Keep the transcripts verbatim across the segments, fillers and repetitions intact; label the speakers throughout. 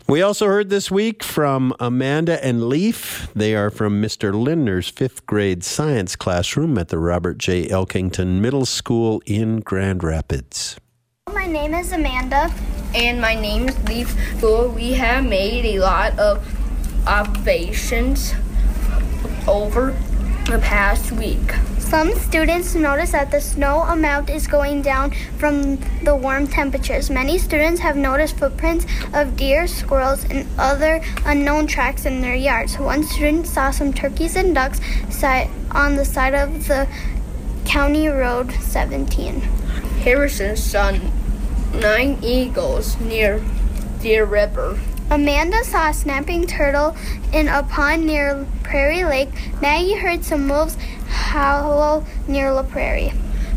Speaker 1: We also heard this week from Amanda and Leaf. They are from Mister Lindner's fifth grade science classroom at the Robert J. Elkington Middle School in Grand Rapids.
Speaker 2: My name is Amanda.
Speaker 3: And my name is Leaf. So we have made a lot of observations over the past week.
Speaker 2: Some students notice that the snow amount is going down from the warm temperatures. Many students have noticed footprints of deer, squirrels, and other unknown tracks in their yards. One student saw some turkeys and ducks on the side of the County Road seventeen.
Speaker 3: Harrison saw nine eagles near Deer River.
Speaker 2: Amanda saw a snapping turtle in a pond near Prairie Lake. Maggie heard some wolves howl near La Prairie.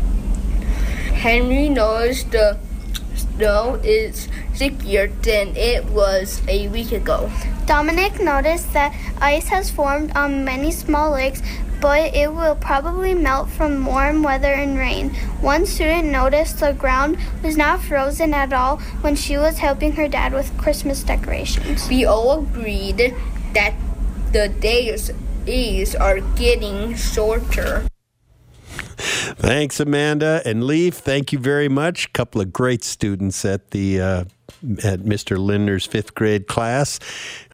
Speaker 3: Henry noticed the snow is stickier than it was a week ago.
Speaker 2: Dominic noticed that ice has formed on many small lakes, but it will probably melt from warm weather and rain. One student noticed the ground was not frozen at all when she was helping her dad with Christmas decorations.
Speaker 3: We all agreed that the days days are getting shorter.
Speaker 1: Thanks, Amanda and Leaf. Thank you very much. A couple of great students at the uh, at Mister Lindner's fifth grade class.